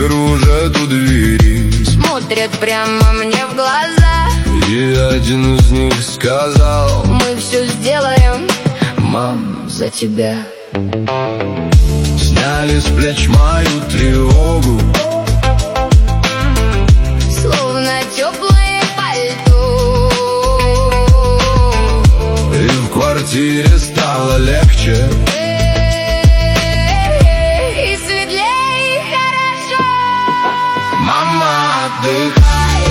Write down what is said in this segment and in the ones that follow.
кружат у двери, смотрят прямо мне в глаза. И один из них сказал: мы все сделаем, мам, за тебя. Сняли с плеч мою тревогу, словно теплое пальто. и в квартире стало легче, И светлее, и хорошо. мама, отдыхай,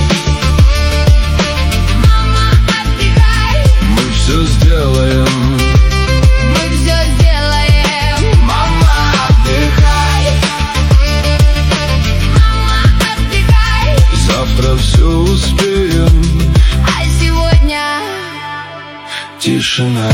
Мама, отдыхай, мы все сделаем, мы все сделаем. мама, отдыхай, Мама, отдыхай, завтра все успеем, а сегодня тишина.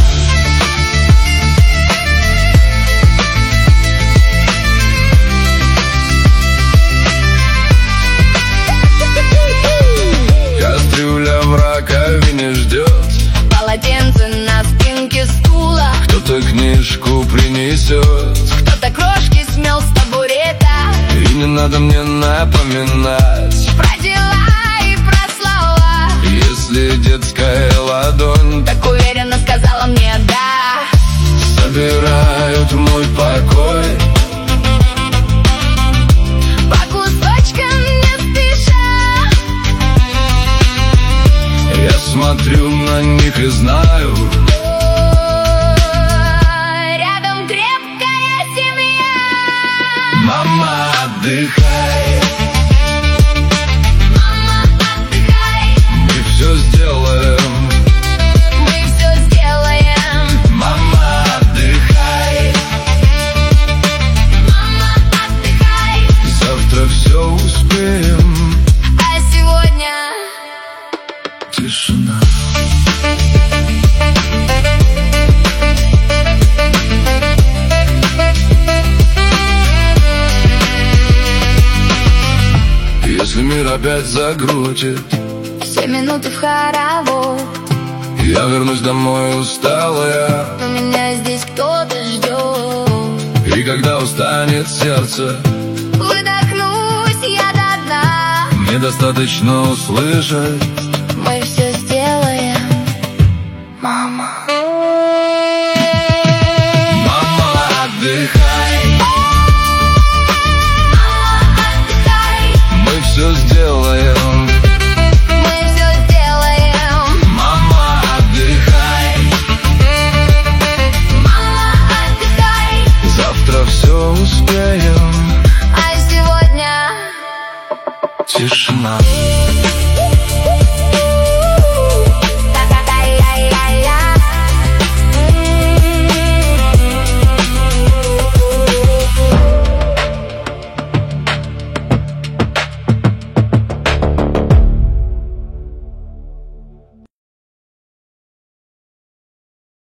Кастрюля в раковине ждет, полотенце на спинке стула. кто-то книжку принесет, Кто-то крошки смел с табурета. и не надо мне напоминать, Про дела и про слова. если детская ладонь Так уверенно сказала мне да. собирают мой покой. По кусочкам не спеша. Я смотрю на них и знаю, Рядом крепкая семья. мама, отдыхай, Мама, отдыхай, мы все сделаем, мы все сделаем. мама, отдыхай, Мама, отдыхай, завтра все успеем, а сегодня тишина. Если мир опять закрутит, все минуты в хоровод, я вернусь домой усталая, но меня здесь кто-то ждет. и когда устанет сердце, Выдохнусь я до дна. мне достаточно услышать: Мы все сделаем, мама.